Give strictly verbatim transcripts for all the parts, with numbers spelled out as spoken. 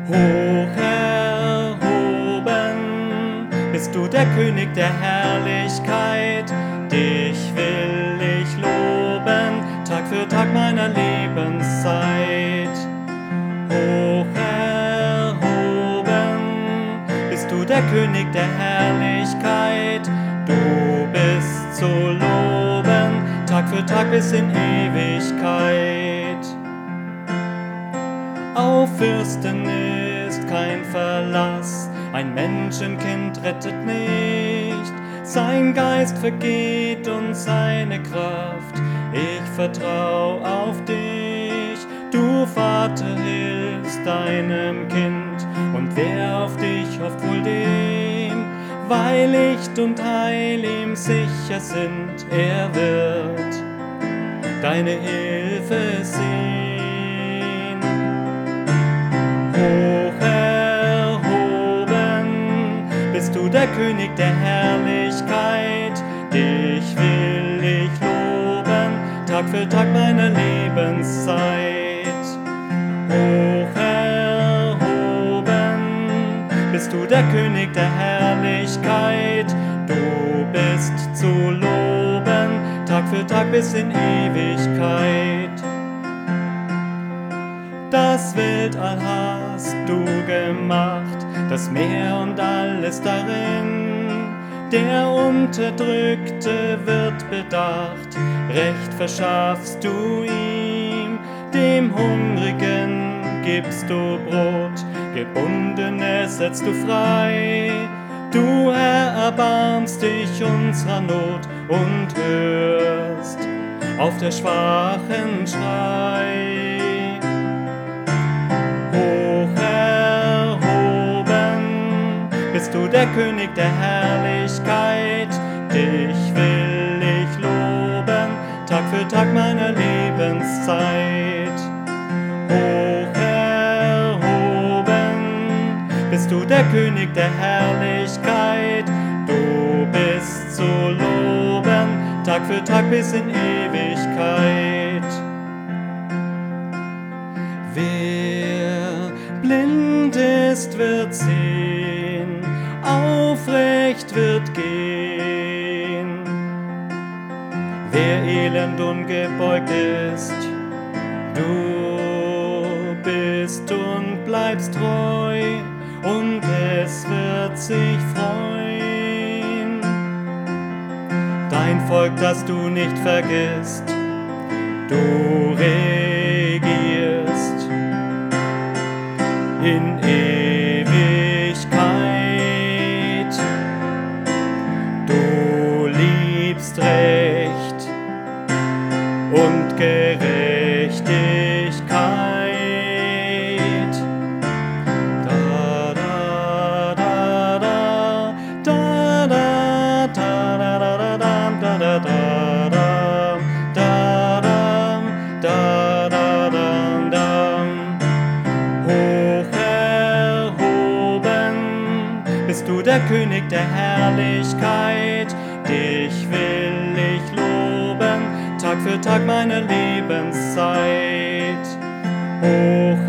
Hoch erhoben bist du der König der Herrlichkeit. Dich will ich loben, Tag für Tag meiner Lebenszeit. Hoch erhoben bist du der König der Herrlichkeit. Du bist zu loben, Tag für Tag bis in Ewigkeit. Auf Fürsten ist kein Verlass, ein Menschenkind rettet nicht. Sein Geist vergeht und seine Kraft, ich vertrau auf dich. Du Vater hilfst deinem Kind, und wer auf dich hofft wohl dem, weil Licht und Heil ihm sicher sind, er wird deine Hilfe sehen. Hoch erhoben bist du der König der Herrlichkeit. Dich will ich loben, Tag für Tag meiner Lebenszeit. Hoch erhoben bist du der König der Herrlichkeit. Du bist zu loben, Tag für Tag bis in Ewigkeit. Das Weltall hast du gemacht, das Meer und alles darin. Der Unterdrückte wird bedacht, Recht verschaffst du ihm. Dem Hungrigen gibst du Brot, Gebundene setzt du frei. Du, Herr, erbarmst dich unserer Not und hörst auf der Schwachen Schrei. Hoch erhoben bist du der König der Herrlichkeit. Dich will ich loben, Tag für Tag meiner Lebenszeit. Hoch erhoben bist du der König der Herrlichkeit. Du bist zu loben, Tag für Tag bis in Ewigkeit. Wer blind ist, wird sehen, aufrecht wird gehen. Wer elend ungebeugt ist, du bist und bleibst treu, und es wird sich freuen. Dein Volk, das du nicht vergisst, du regierst in Ewigkeit. Du liebst Recht und Gerechtigkeit. Da, da, da, da, da, da, da, da, da, da, da, da, da, da, da, da. Hoch erhoben bist du der König der Herrlichkeit. Dich will ich loben, Tag für Tag meiner Lebenszeit. Hoch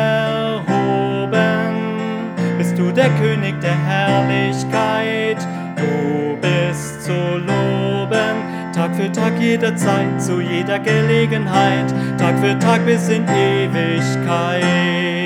erhoben bist du der König der Herrlichkeit. Du bist zu loben, Tag für Tag jederzeit, zu jeder Gelegenheit, Tag für Tag bis in Ewigkeit.